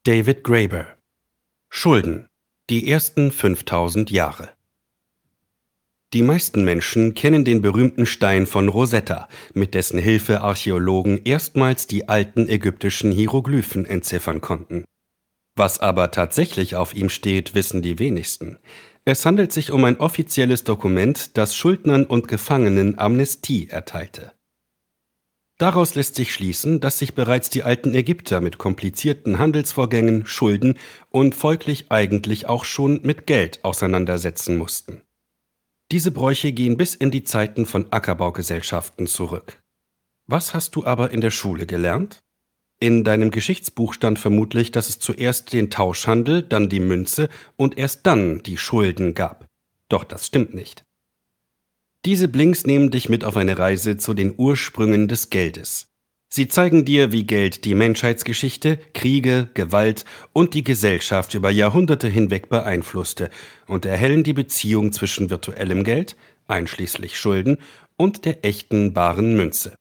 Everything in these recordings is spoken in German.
David Graeber. Schulden. Die ersten 5000 Jahre. Die meisten Menschen kennen den berühmten Stein von Rosetta, mit dessen Hilfe Archäologen erstmals die alten ägyptischen Hieroglyphen entziffern konnten. Was aber tatsächlich auf ihm steht, wissen die wenigsten. Es handelt sich um ein offizielles Dokument, das Schuldnern und Gefangenen Amnestie erteilte. Daraus lässt sich schließen, dass sich bereits die alten Ägypter mit komplizierten Handelsvorgängen, Schulden und folglich eigentlich auch schon mit Geld auseinandersetzen mussten. Diese Bräuche gehen bis in die Zeiten von Ackerbaugesellschaften zurück. Was hast du aber in der Schule gelernt? In deinem Geschichtsbuch stand vermutlich, dass es zuerst den Tauschhandel, dann die Münze und erst dann die Schulden gab. Doch das stimmt nicht. Diese Blinks nehmen dich mit auf eine Reise zu den Ursprüngen des Geldes. Sie zeigen dir, wie Geld die Menschheitsgeschichte, Kriege, Gewalt und die Gesellschaft über Jahrhunderte hinweg beeinflusste und erhellen die Beziehung zwischen virtuellem Geld, einschließlich Schulden, und der echten baren Münze.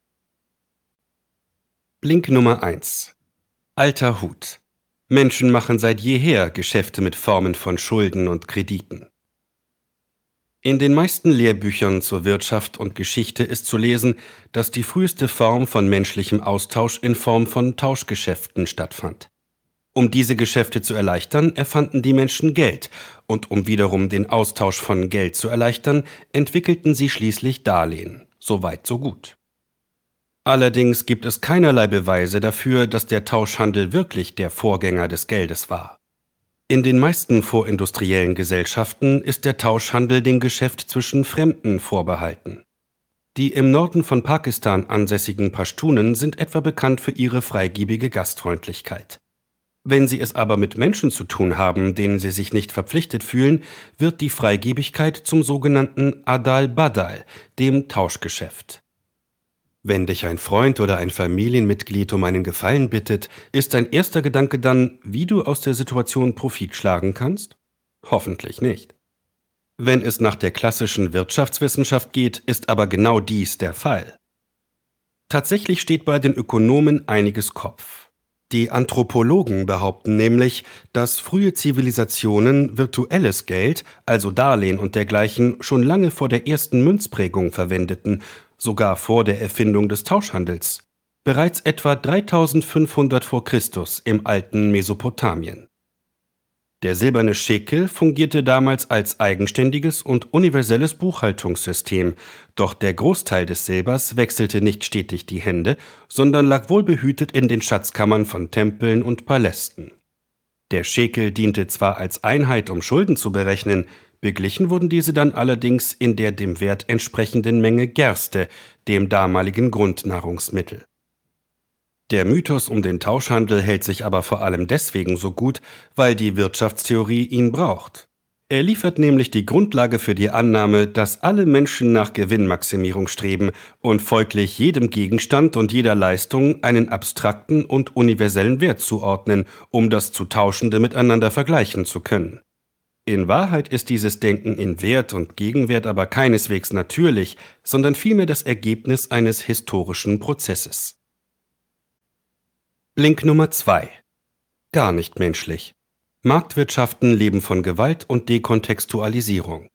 Blink Nummer 1. Alter Hut. Menschen machen seit jeher Geschäfte mit Formen von Schulden und Krediten. In den meisten Lehrbüchern zur Wirtschaft und Geschichte ist zu lesen, dass die früheste Form von menschlichem Austausch in Form von Tauschgeschäften stattfand. Um diese Geschäfte zu erleichtern, erfanden die Menschen Geld, und um wiederum den Austausch von Geld zu erleichtern, entwickelten sie schließlich Darlehen. So weit, so gut. Allerdings gibt es keinerlei Beweise dafür, dass der Tauschhandel wirklich der Vorgänger des Geldes war. In den meisten vorindustriellen Gesellschaften ist der Tauschhandel dem Geschäft zwischen Fremden vorbehalten. Die im Norden von Pakistan ansässigen Pashtunen sind etwa bekannt für ihre freigebige Gastfreundlichkeit. Wenn sie es aber mit Menschen zu tun haben, denen sie sich nicht verpflichtet fühlen, wird die Freigebigkeit zum sogenannten Adal-Badal, dem Tauschgeschäft. Wenn dich ein Freund oder ein Familienmitglied um einen Gefallen bittet, ist dein erster Gedanke dann, wie du aus der Situation Profit schlagen kannst? Hoffentlich nicht. Wenn es nach der klassischen Wirtschaftswissenschaft geht, ist aber genau dies der Fall. Tatsächlich steht bei den Ökonomen einiges Kopf. Die Anthropologen behaupten nämlich, dass frühe Zivilisationen virtuelles Geld, also Darlehen und dergleichen, schon lange vor der ersten Münzprägung verwendeten, sogar vor der Erfindung des Tauschhandels, bereits etwa 3500 vor Christus im alten Mesopotamien. Der silberne Schekel fungierte damals als eigenständiges und universelles Buchhaltungssystem, doch der Großteil des Silbers wechselte nicht stetig die Hände, sondern lag wohlbehütet in den Schatzkammern von Tempeln und Palästen. Der Schekel diente zwar als Einheit, um Schulden zu berechnen, beglichen wurden diese dann allerdings in der dem Wert entsprechenden Menge Gerste, dem damaligen Grundnahrungsmittel. Der Mythos um den Tauschhandel hält sich aber vor allem deswegen so gut, weil die Wirtschaftstheorie ihn braucht. Er liefert nämlich die Grundlage für die Annahme, dass alle Menschen nach Gewinnmaximierung streben und folglich jedem Gegenstand und jeder Leistung einen abstrakten und universellen Wert zuordnen, um das zu Tauschende miteinander vergleichen zu können. In Wahrheit ist dieses Denken in Wert und Gegenwert aber keineswegs natürlich, sondern vielmehr das Ergebnis eines historischen Prozesses. Blink Nummer 2. Gar nicht menschlich. Marktwirtschaften leben von Gewalt und Dekontextualisierung.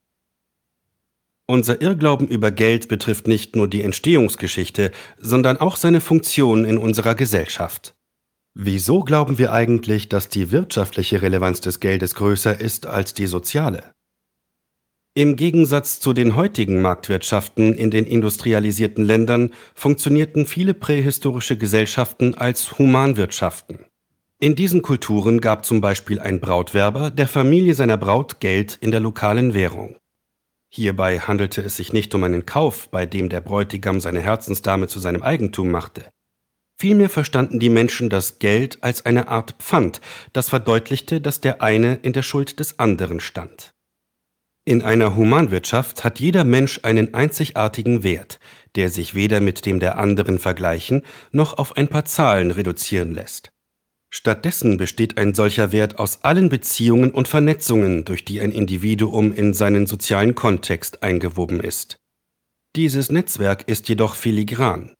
Unser Irrglauben über Geld betrifft nicht nur die Entstehungsgeschichte, sondern auch seine Funktion in unserer Gesellschaft. Wieso glauben wir eigentlich, dass die wirtschaftliche Relevanz des Geldes größer ist als die soziale? Im Gegensatz zu den heutigen Marktwirtschaften in den industrialisierten Ländern funktionierten viele prähistorische Gesellschaften als Humanwirtschaften. In diesen Kulturen gab zum Beispiel ein Brautwerber der Familie seiner Braut Geld in der lokalen Währung. Hierbei handelte es sich nicht um einen Kauf, bei dem der Bräutigam seine Herzensdame zu seinem Eigentum machte. Vielmehr verstanden die Menschen das Geld als eine Art Pfand, das verdeutlichte, dass der eine in der Schuld des anderen stand. In einer Humanwirtschaft hat jeder Mensch einen einzigartigen Wert, der sich weder mit dem der anderen vergleichen, noch auf ein paar Zahlen reduzieren lässt. Stattdessen besteht ein solcher Wert aus allen Beziehungen und Vernetzungen, durch die ein Individuum in seinen sozialen Kontext eingewoben ist. Dieses Netzwerk ist jedoch filigran.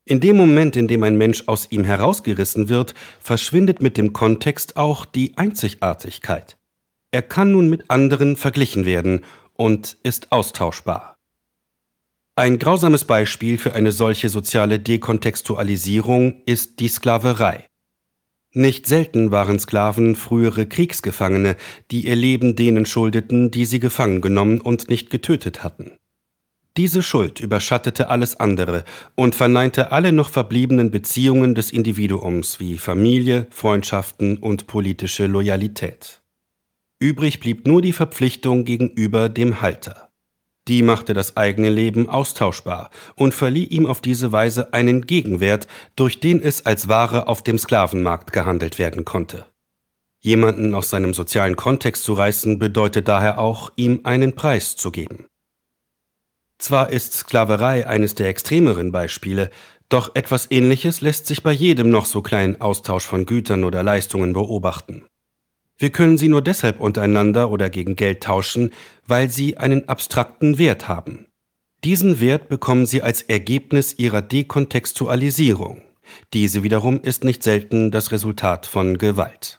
In dem Moment, in dem ein Mensch aus ihm herausgerissen wird, verschwindet mit dem Kontext auch die Einzigartigkeit. Er kann nun mit anderen verglichen werden und ist austauschbar. Ein grausames Beispiel für eine solche soziale Dekontextualisierung ist die Sklaverei. Nicht selten waren Sklaven frühere Kriegsgefangene, die ihr Leben denen schuldeten, die sie gefangen genommen und nicht getötet hatten. Diese Schuld überschattete alles andere und verneinte alle noch verbliebenen Beziehungen des Individuums wie Familie, Freundschaften und politische Loyalität. Übrig blieb nur die Verpflichtung gegenüber dem Halter. Die machte das eigene Leben austauschbar und verlieh ihm auf diese Weise einen Gegenwert, durch den es als Ware auf dem Sklavenmarkt gehandelt werden konnte. Jemanden aus seinem sozialen Kontext zu reißen, bedeutet daher auch, ihm einen Preis zu geben. Zwar ist Sklaverei eines der extremeren Beispiele, doch etwas Ähnliches lässt sich bei jedem noch so kleinen Austausch von Gütern oder Leistungen beobachten. Wir können sie nur deshalb untereinander oder gegen Geld tauschen, weil sie einen abstrakten Wert haben. Diesen Wert bekommen sie als Ergebnis ihrer Dekontextualisierung. Diese wiederum ist nicht selten das Resultat von Gewalt.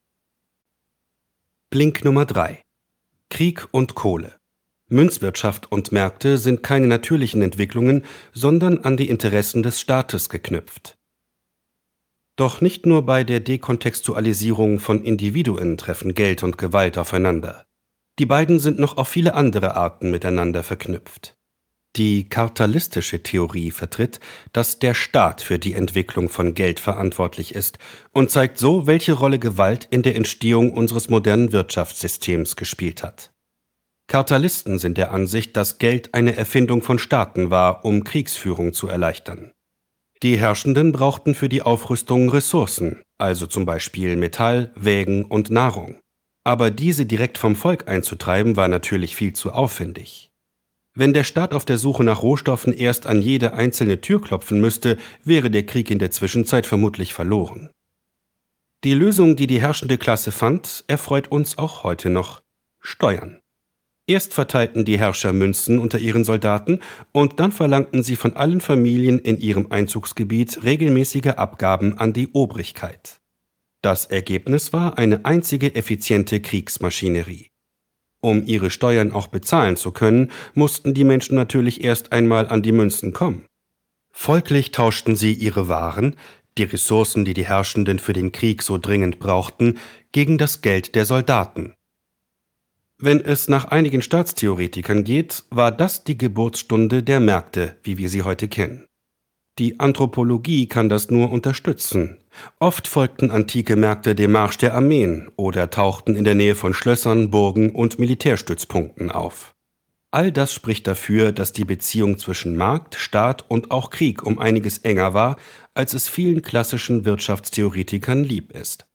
Blink Nummer 3: Krieg und Kohle. Münzwirtschaft und Märkte sind keine natürlichen Entwicklungen, sondern an die Interessen des Staates geknüpft. Doch nicht nur bei der Dekontextualisierung von Individuen treffen Geld und Gewalt aufeinander. Die beiden sind noch auf viele andere Arten miteinander verknüpft. Die kartalistische Theorie vertritt, dass der Staat für die Entwicklung von Geld verantwortlich ist und zeigt so, welche Rolle Gewalt in der Entstehung unseres modernen Wirtschaftssystems gespielt hat. Kartalisten sind der Ansicht, dass Geld eine Erfindung von Staaten war, um Kriegsführung zu erleichtern. Die Herrschenden brauchten für die Aufrüstung Ressourcen, also zum Beispiel Metall, Wägen und Nahrung. Aber diese direkt vom Volk einzutreiben, war natürlich viel zu aufwendig. Wenn der Staat auf der Suche nach Rohstoffen erst an jede einzelne Tür klopfen müsste, wäre der Krieg in der Zwischenzeit vermutlich verloren. Die Lösung, die die herrschende Klasse fand, erfreut uns auch heute noch: Steuern. Erst verteilten die Herrscher Münzen unter ihren Soldaten und dann verlangten sie von allen Familien in ihrem Einzugsgebiet regelmäßige Abgaben an die Obrigkeit. Das Ergebnis war eine einzige effiziente Kriegsmaschinerie. Um ihre Steuern auch bezahlen zu können, mussten die Menschen natürlich erst einmal an die Münzen kommen. Folglich tauschten sie ihre Waren, die Ressourcen, die die Herrschenden für den Krieg so dringend brauchten, gegen das Geld der Soldaten. Wenn es nach einigen Staatstheoretikern geht, war das die Geburtsstunde der Märkte, wie wir sie heute kennen. Die Anthropologie kann das nur unterstützen. Oft folgten antike Märkte dem Marsch der Armeen oder tauchten in der Nähe von Schlössern, Burgen und Militärstützpunkten auf. All das spricht dafür, dass die Beziehung zwischen Markt, Staat und auch Krieg um einiges enger war, als es vielen klassischen Wirtschaftstheoretikern lieb ist.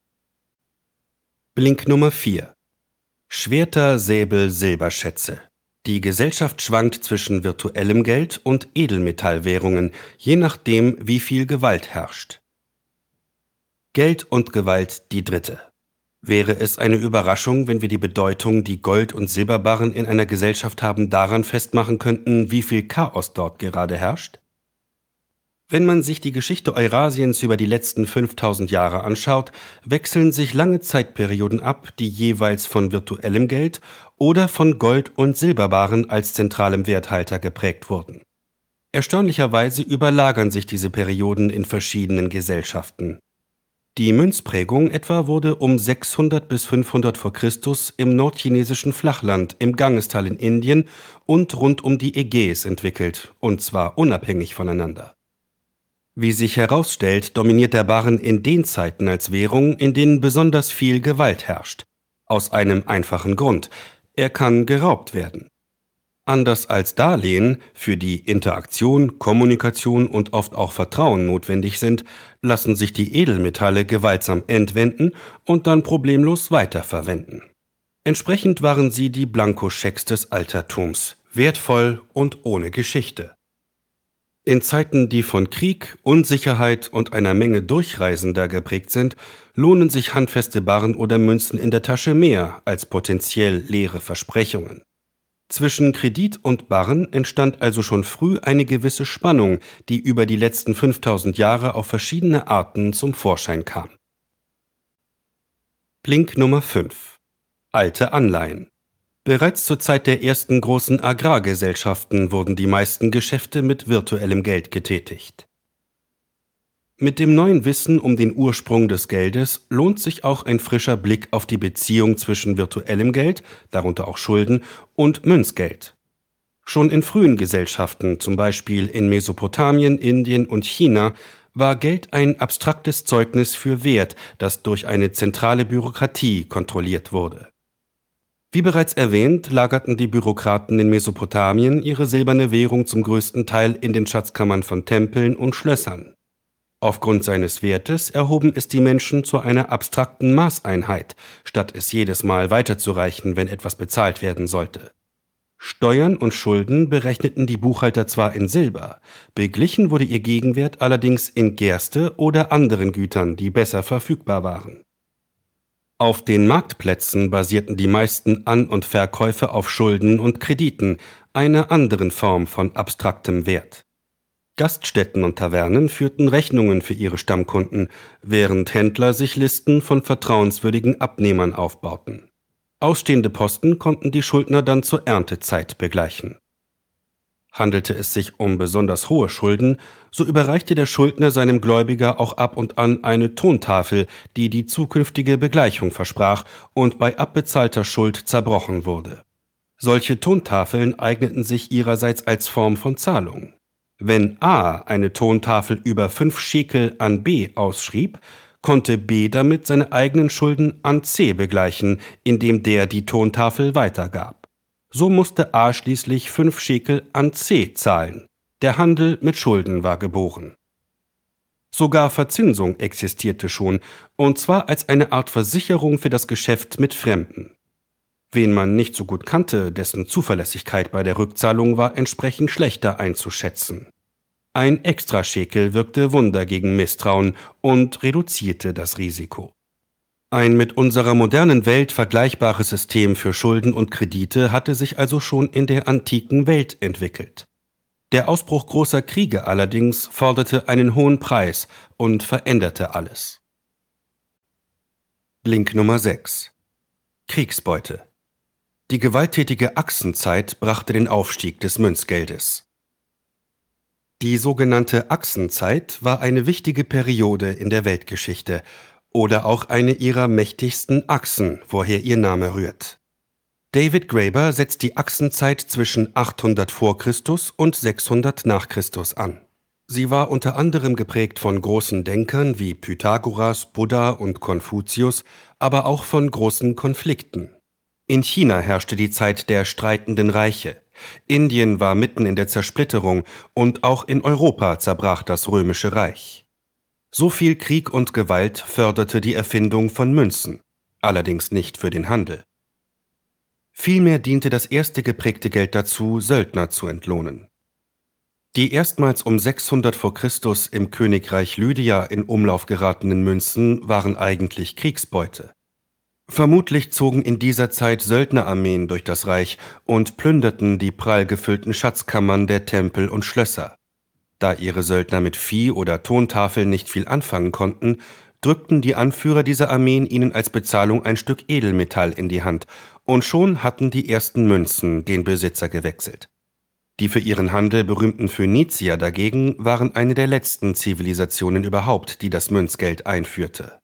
Blink Nummer 4: Schwerter, Säbel, Silberschätze. Die Gesellschaft schwankt zwischen virtuellem Geld und Edelmetallwährungen, je nachdem, wie viel Gewalt herrscht. Geld und Gewalt die dritte. Wäre es eine Überraschung, wenn wir die Bedeutung, die Gold- und Silberbarren in einer Gesellschaft haben, daran festmachen könnten, wie viel Chaos dort gerade herrscht? Wenn man sich die Geschichte Eurasiens über die letzten 5000 Jahre anschaut, wechseln sich lange Zeitperioden ab, die jeweils von virtuellem Geld oder von Gold- und Silberbarren als zentralem Werthalter geprägt wurden. Erstaunlicherweise überlagern sich diese Perioden in verschiedenen Gesellschaften. Die Münzprägung etwa wurde um 600 bis 500 vor Christus im nordchinesischen Flachland, im Gangestal in Indien und rund um die Ägäis entwickelt, und zwar unabhängig voneinander. Wie sich herausstellt, dominiert der Barren in den Zeiten als Währung, in denen besonders viel Gewalt herrscht. Aus einem einfachen Grund: Er kann geraubt werden. Anders als Darlehen, für die Interaktion, Kommunikation und oft auch Vertrauen notwendig sind, lassen sich die Edelmetalle gewaltsam entwenden und dann problemlos weiterverwenden. Entsprechend waren sie die Blankoschecks des Altertums, wertvoll und ohne Geschichte. In Zeiten, die von Krieg, Unsicherheit und einer Menge Durchreisender geprägt sind, lohnen sich handfeste Barren oder Münzen in der Tasche mehr als potenziell leere Versprechungen. Zwischen Kredit und Barren entstand also schon früh eine gewisse Spannung, die über die letzten 5000 Jahre auf verschiedene Arten zum Vorschein kam. Blink Nummer 5: Alte Anleihen. Bereits zur Zeit der ersten großen Agrargesellschaften wurden die meisten Geschäfte mit virtuellem Geld getätigt. Mit dem neuen Wissen um den Ursprung des Geldes lohnt sich auch ein frischer Blick auf die Beziehung zwischen virtuellem Geld, darunter auch Schulden, und Münzgeld. Schon in frühen Gesellschaften, zum Beispiel in Mesopotamien, Indien und China, war Geld ein abstraktes Zeugnis für Wert, das durch eine zentrale Bürokratie kontrolliert wurde. Wie bereits erwähnt, lagerten die Bürokraten in Mesopotamien ihre silberne Währung zum größten Teil in den Schatzkammern von Tempeln und Schlössern. Aufgrund seines Wertes erhoben es die Menschen zu einer abstrakten Maßeinheit, statt es jedes Mal weiterzureichen, wenn etwas bezahlt werden sollte. Steuern und Schulden berechneten die Buchhalter zwar in Silber, beglichen wurde ihr Gegenwert allerdings in Gerste oder anderen Gütern, die besser verfügbar waren. Auf den Marktplätzen basierten die meisten An- und Verkäufe auf Schulden und Krediten, einer anderen Form von abstraktem Wert. Gaststätten und Tavernen führten Rechnungen für ihre Stammkunden, während Händler sich Listen von vertrauenswürdigen Abnehmern aufbauten. Ausstehende Posten konnten die Schuldner dann zur Erntezeit begleichen. Handelte es sich um besonders hohe Schulden, so überreichte der Schuldner seinem Gläubiger auch ab und an eine Tontafel, die die zukünftige Begleichung versprach und bei abbezahlter Schuld zerbrochen wurde. Solche Tontafeln eigneten sich ihrerseits als Form von Zahlung. Wenn A eine Tontafel über 5 Schekel an B ausschrieb, konnte B damit seine eigenen Schulden an C begleichen, indem der die Tontafel weitergab. So musste A schließlich 5 Schekel an C zahlen. Der Handel mit Schulden war geboren. Sogar Verzinsung existierte schon, und zwar als eine Art Versicherung für das Geschäft mit Fremden. Wen man nicht so gut kannte, dessen Zuverlässigkeit bei der Rückzahlung war entsprechend schlechter einzuschätzen. Ein Extraschekel wirkte Wunder gegen Misstrauen und reduzierte das Risiko. Ein mit unserer modernen Welt vergleichbares System für Schulden und Kredite hatte sich also schon in der antiken Welt entwickelt. Der Ausbruch großer Kriege allerdings forderte einen hohen Preis und veränderte alles. Blink Nummer 6: Kriegsbeute. Die gewalttätige Achsenzeit brachte den Aufstieg des Münzgeldes. Die sogenannte Achsenzeit war eine wichtige Periode in der Weltgeschichte oder auch eine ihrer mächtigsten Achsen, woher ihr Name rührt. David Graeber setzt die Achsenzeit zwischen 800 vor Christus und 600 nach Christus an. Sie war unter anderem geprägt von großen Denkern wie Pythagoras, Buddha und Konfuzius, aber auch von großen Konflikten. In China herrschte die Zeit der streitenden Reiche. Indien war mitten in der Zersplitterung und auch in Europa zerbrach das Römische Reich. So viel Krieg und Gewalt förderte die Erfindung von Münzen, allerdings nicht für den Handel. Vielmehr diente das erste geprägte Geld dazu, Söldner zu entlohnen. Die erstmals um 600 vor Christus im Königreich Lydia in Umlauf geratenen Münzen waren eigentlich Kriegsbeute. Vermutlich zogen in dieser Zeit Söldnerarmeen durch das Reich und plünderten die prall gefüllten Schatzkammern der Tempel und Schlösser. Da ihre Söldner mit Vieh oder Tontafeln nicht viel anfangen konnten, drückten die Anführer dieser Armeen ihnen als Bezahlung ein Stück Edelmetall in die Hand, und schon hatten die ersten Münzen den Besitzer gewechselt. Die für ihren Handel berühmten Phönizier dagegen waren eine der letzten Zivilisationen überhaupt, die das Münzgeld einführte.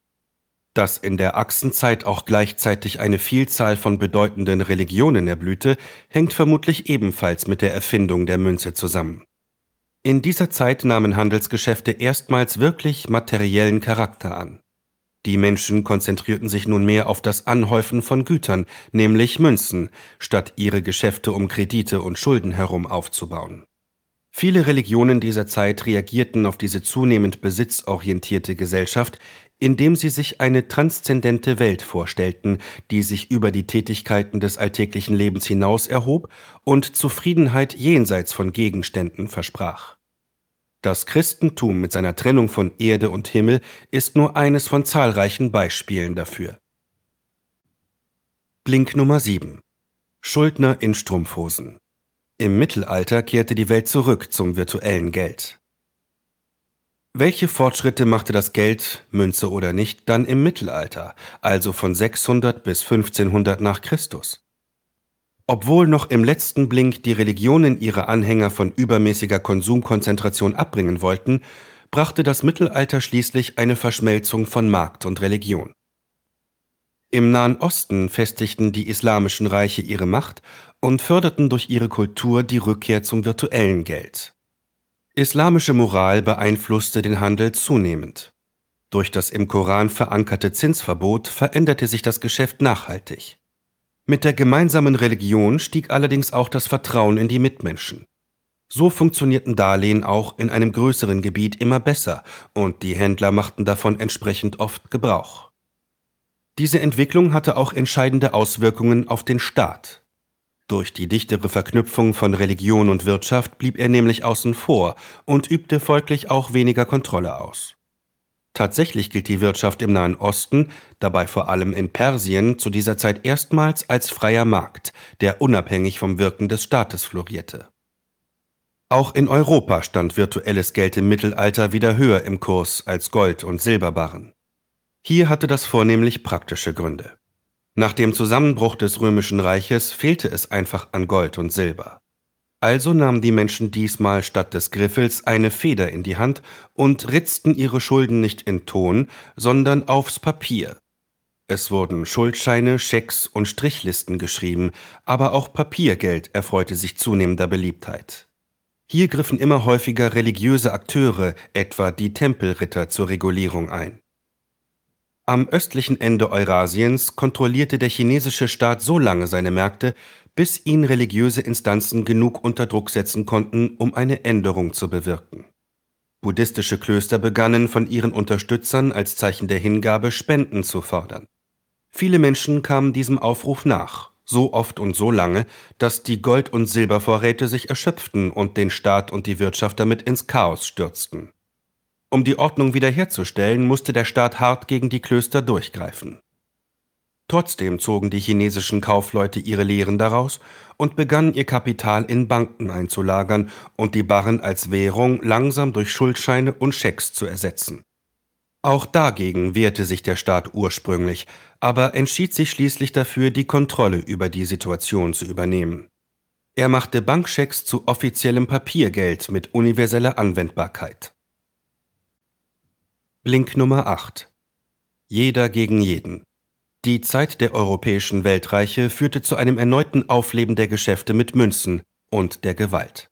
Dass in der Achsenzeit auch gleichzeitig eine Vielzahl von bedeutenden Religionen erblühte, hängt vermutlich ebenfalls mit der Erfindung der Münze zusammen. In dieser Zeit nahmen Handelsgeschäfte erstmals wirklich materiellen Charakter an. Die Menschen konzentrierten sich nunmehr auf das Anhäufen von Gütern, nämlich Münzen, statt ihre Geschäfte um Kredite und Schulden herum aufzubauen. Viele Religionen dieser Zeit reagierten auf diese zunehmend besitzorientierte Gesellschaft, indem sie sich eine transzendente Welt vorstellten, die sich über die Tätigkeiten des alltäglichen Lebens hinaus erhob und Zufriedenheit jenseits von Gegenständen versprach. Das Christentum mit seiner Trennung von Erde und Himmel ist nur eines von zahlreichen Beispielen dafür. Blink Nummer 7: Schuldner in Strumpfhosen. Im Mittelalter kehrte die Welt zurück zum virtuellen Geld. Welche Fortschritte machte das Geld, Münze oder nicht, dann im Mittelalter, also von 600 bis 1500 nach Christus? Obwohl noch im letzten Blink die Religionen ihre Anhänger von übermäßiger Konsumkonzentration abbringen wollten, brachte das Mittelalter schließlich eine Verschmelzung von Markt und Religion. Im Nahen Osten festigten die islamischen Reiche ihre Macht und förderten durch ihre Kultur die Rückkehr zum virtuellen Geld. Islamische Moral beeinflusste den Handel zunehmend. Durch das im Koran verankerte Zinsverbot veränderte sich das Geschäft nachhaltig. Mit der gemeinsamen Religion stieg allerdings auch das Vertrauen in die Mitmenschen. So funktionierten Darlehen auch in einem größeren Gebiet immer besser und die Händler machten davon entsprechend oft Gebrauch. Diese Entwicklung hatte auch entscheidende Auswirkungen auf den Staat. Durch die dichtere Verknüpfung von Religion und Wirtschaft blieb er nämlich außen vor und übte folglich auch weniger Kontrolle aus. Tatsächlich gilt die Wirtschaft im Nahen Osten, dabei vor allem in Persien, zu dieser Zeit erstmals als freier Markt, der unabhängig vom Wirken des Staates florierte. Auch in Europa stand virtuelles Geld im Mittelalter wieder höher im Kurs als Gold- und Silberbarren. Hier hatte das vornehmlich praktische Gründe. Nach dem Zusammenbruch des Römischen Reiches fehlte es einfach an Gold und Silber. Also nahmen die Menschen diesmal statt des Griffels eine Feder in die Hand und ritzten ihre Schulden nicht in Ton, sondern aufs Papier. Es wurden Schuldscheine, Schecks und Strichlisten geschrieben, aber auch Papiergeld erfreute sich zunehmender Beliebtheit. Hier griffen immer häufiger religiöse Akteure, etwa die Tempelritter, zur Regulierung ein. Am östlichen Ende Eurasiens kontrollierte der chinesische Staat so lange seine Märkte, bis ihn religiöse Instanzen genug unter Druck setzen konnten, um eine Änderung zu bewirken. Buddhistische Klöster begannen von ihren Unterstützern als Zeichen der Hingabe Spenden zu fordern. Viele Menschen kamen diesem Aufruf nach, so oft und so lange, dass die Gold- und Silbervorräte sich erschöpften und den Staat und die Wirtschaft damit ins Chaos stürzten. Um die Ordnung wiederherzustellen, musste der Staat hart gegen die Klöster durchgreifen. Trotzdem zogen die chinesischen Kaufleute ihre Lehren daraus und begannen ihr Kapital in Banken einzulagern und die Barren als Währung langsam durch Schuldscheine und Schecks zu ersetzen. Auch dagegen wehrte sich der Staat ursprünglich, aber entschied sich schließlich dafür, die Kontrolle über die Situation zu übernehmen. Er machte Bankschecks zu offiziellem Papiergeld mit universeller Anwendbarkeit. Blink Nummer 8. Jeder gegen jeden. Die Zeit der europäischen Weltreiche führte zu einem erneuten Aufleben der Geschäfte mit Münzen und der Gewalt.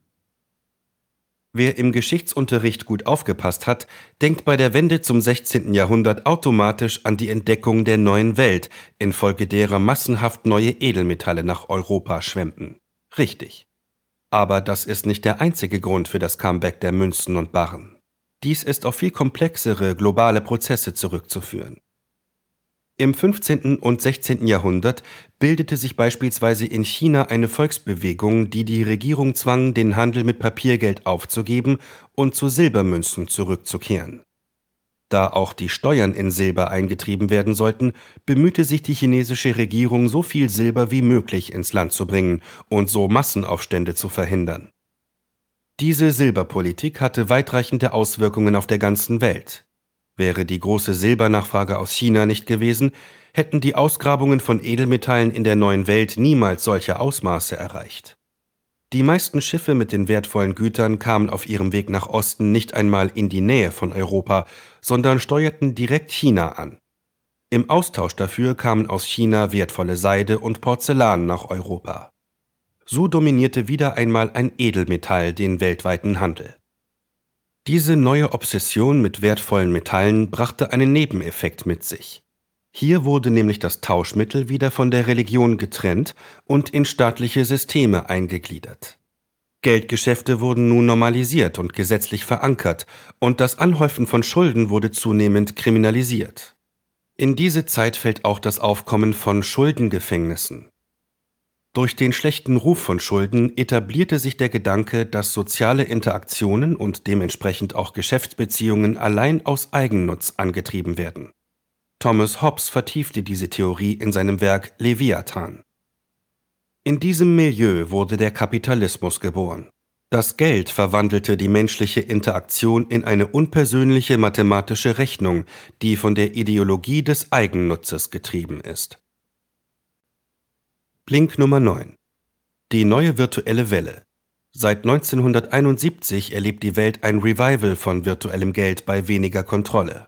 Wer im Geschichtsunterricht gut aufgepasst hat, denkt bei der Wende zum 16. Jahrhundert automatisch an die Entdeckung der neuen Welt, infolge derer massenhaft neue Edelmetalle nach Europa schwemmten. Richtig. Aber das ist nicht der einzige Grund für das Comeback der Münzen und Barren. Dies ist auf viel komplexere globale Prozesse zurückzuführen. Im 15. und 16. Jahrhundert bildete sich beispielsweise in China eine Volksbewegung, die die Regierung zwang, den Handel mit Papiergeld aufzugeben und zu Silbermünzen zurückzukehren. Da auch die Steuern in Silber eingetrieben werden sollten, bemühte sich die chinesische Regierung, so viel Silber wie möglich ins Land zu bringen und so Massenaufstände zu verhindern. Diese Silberpolitik hatte weitreichende Auswirkungen auf der ganzen Welt. Wäre die große Silbernachfrage aus China nicht gewesen, hätten die Ausgrabungen von Edelmetallen in der neuen Welt niemals solche Ausmaße erreicht. Die meisten Schiffe mit den wertvollen Gütern kamen auf ihrem Weg nach Osten nicht einmal in die Nähe von Europa, sondern steuerten direkt China an. Im Austausch dafür kamen aus China wertvolle Seide und Porzellan nach Europa. So dominierte wieder einmal ein Edelmetall den weltweiten Handel. Diese neue Obsession mit wertvollen Metallen brachte einen Nebeneffekt mit sich. Hier wurde nämlich das Tauschmittel wieder von der Religion getrennt und in staatliche Systeme eingegliedert. Geldgeschäfte wurden nun normalisiert und gesetzlich verankert, und das Anhäufen von Schulden wurde zunehmend kriminalisiert. In diese Zeit fällt auch das Aufkommen von Schuldengefängnissen. Durch den schlechten Ruf von Schulden etablierte sich der Gedanke, dass soziale Interaktionen und dementsprechend auch Geschäftsbeziehungen allein aus Eigennutz angetrieben werden. Thomas Hobbes vertiefte diese Theorie in seinem Werk Leviathan. In diesem Milieu wurde der Kapitalismus geboren. Das Geld verwandelte die menschliche Interaktion in eine unpersönliche mathematische Rechnung, die von der Ideologie des Eigennutzes getrieben ist. Blink Nummer 9. Die neue virtuelle Welle. Seit 1971 erlebt die Welt ein Revival von virtuellem Geld bei weniger Kontrolle.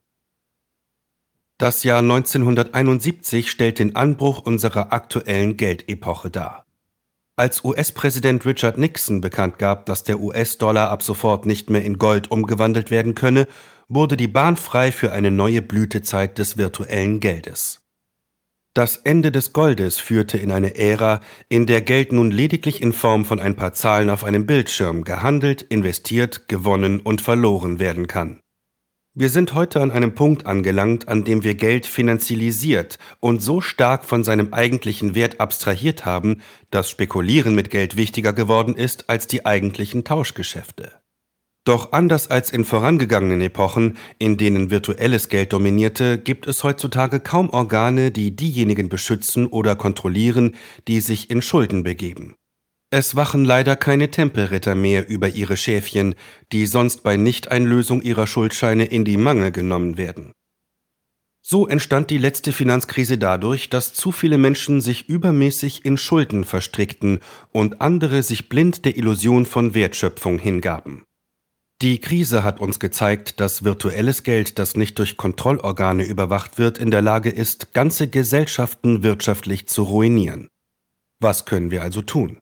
Das Jahr 1971 stellt den Anbruch unserer aktuellen Geldepoche dar. Als US-Präsident Richard Nixon bekannt gab, dass der US-Dollar ab sofort nicht mehr in Gold umgewandelt werden könne, wurde die Bahn frei für eine neue Blütezeit des virtuellen Geldes. Das Ende des Goldes führte in eine Ära, in der Geld nun lediglich in Form von ein paar Zahlen auf einem Bildschirm gehandelt, investiert, gewonnen und verloren werden kann. Wir sind heute an einem Punkt angelangt, an dem wir Geld finanzialisiert und so stark von seinem eigentlichen Wert abstrahiert haben, dass Spekulieren mit Geld wichtiger geworden ist als die eigentlichen Tauschgeschäfte. Doch anders als in vorangegangenen Epochen, in denen virtuelles Geld dominierte, gibt es heutzutage kaum Organe, die diejenigen beschützen oder kontrollieren, die sich in Schulden begeben. Es wachen leider keine Tempelritter mehr über ihre Schäfchen, die sonst bei Nichteinlösung ihrer Schuldscheine in die Mangel genommen werden. So entstand die letzte Finanzkrise dadurch, dass zu viele Menschen sich übermäßig in Schulden verstrickten und andere sich blind der Illusion von Wertschöpfung hingaben. Die Krise hat uns gezeigt, dass virtuelles Geld, das nicht durch Kontrollorgane überwacht wird, in der Lage ist, ganze Gesellschaften wirtschaftlich zu ruinieren. Was können wir also tun?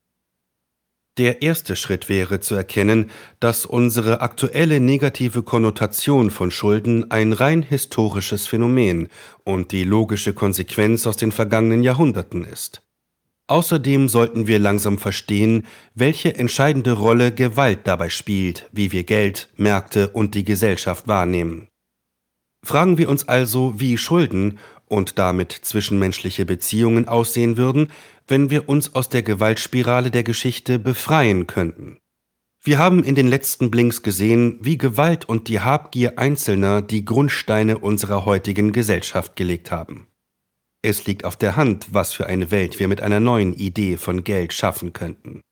Der erste Schritt wäre zu erkennen, dass unsere aktuelle negative Konnotation von Schulden ein rein historisches Phänomen und die logische Konsequenz aus den vergangenen Jahrhunderten ist. Außerdem sollten wir langsam verstehen, welche entscheidende Rolle Gewalt dabei spielt, wie wir Geld, Märkte und die Gesellschaft wahrnehmen. Fragen wir uns also, wie Schulden und damit zwischenmenschliche Beziehungen aussehen würden, wenn wir uns aus der Gewaltspirale der Geschichte befreien könnten. Wir haben in den letzten Blinks gesehen, wie Gewalt und die Habgier Einzelner die Grundsteine unserer heutigen Gesellschaft gelegt haben. Es liegt auf der Hand, was für eine Welt wir mit einer neuen Idee von Geld schaffen könnten.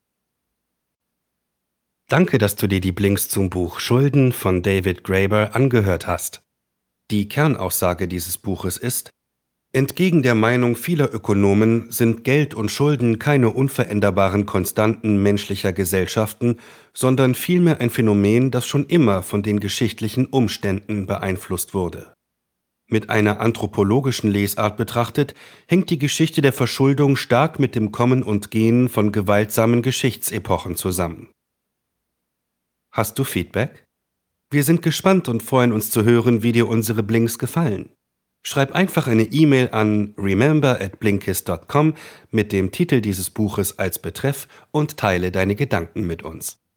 Danke, dass du dir die Blinks zum Buch Schulden von David Graeber angehört hast. Die Kernaussage dieses Buches ist: Entgegen der Meinung vieler Ökonomen sind Geld und Schulden keine unveränderbaren Konstanten menschlicher Gesellschaften, sondern vielmehr ein Phänomen, das schon immer von den geschichtlichen Umständen beeinflusst wurde. Mit einer anthropologischen Lesart betrachtet, hängt die Geschichte der Verschuldung stark mit dem Kommen und Gehen von gewaltsamen Geschichtsepochen zusammen. Hast du Feedback? Wir sind gespannt und freuen uns zu hören, wie dir unsere Blinks gefallen. Schreib einfach eine E-Mail an remember@blinkist.com mit dem Titel dieses Buches als Betreff und teile deine Gedanken mit uns.